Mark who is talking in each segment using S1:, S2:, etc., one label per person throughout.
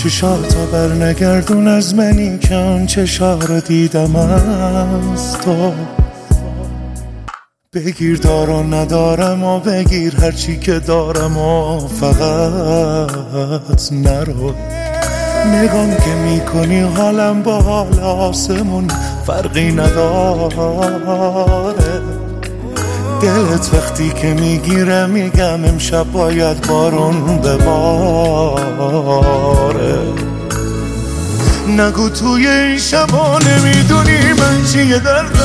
S1: چشاتو بر نگردون از منی که آن چشا رو دیدم از تو. بگیر دار و ندارم و بگیر هرچی که دارم و فقط نرو. نگام که میکنی حالم با حال آسمون فرقی نداره. دلت وقتی که میگیره میگم امشب باید بارون بباره. نگو توی این شبا نمیدونی من چیه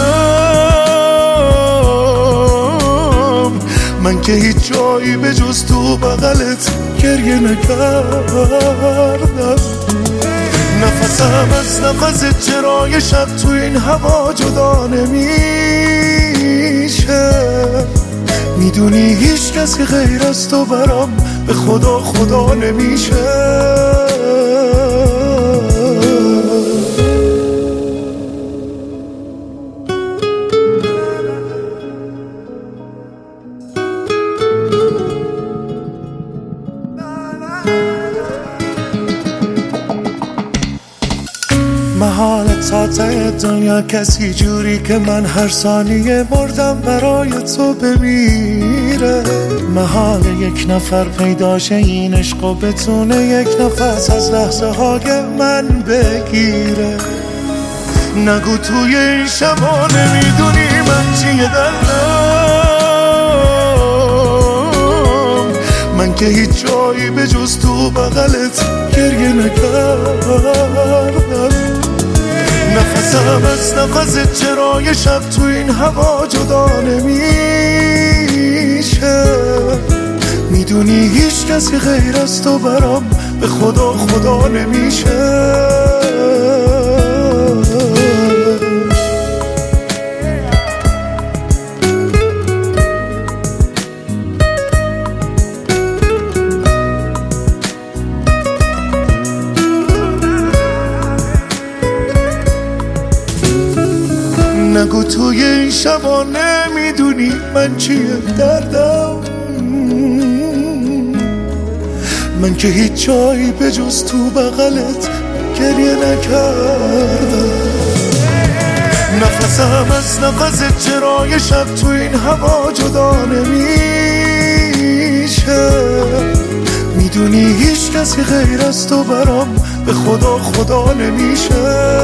S1: دردم. من که هیچ جایی به جز تو بغلت گریه نکردم. نفسم از نفست چرای شب تو این هوا جدا نمیشه. میدونی هیچ کسی غیر از تو برام به خدا خدا نمیشه. محالت تا ته دنیا کسی جوری که من هر ثانیه مردم برای تو بمیره. محال یک نفر پیداشه این عشق و بتونه یک نفس از لحظه های من بگیره. نگو توی این شبا نمیدونی من چیه دلم. من که هیچ جایی به جز تو بغلت گریه نکردم. نفسم از نفست چرای شب تو این هوا جدا نمیشه. میدونی هیچ کسی غیر از تو برام به خدا خدا نمیشه. نگو توی این شبا نمیدونی من چیه دردم. من که هیچ جایی به جز تو بغلت گریه نکردم. نفسم از نفست چرای شب تو این هوا جدا نمیشه. میدونی هیچ کسی غیر از تو برام به خدا خدا نمیشه.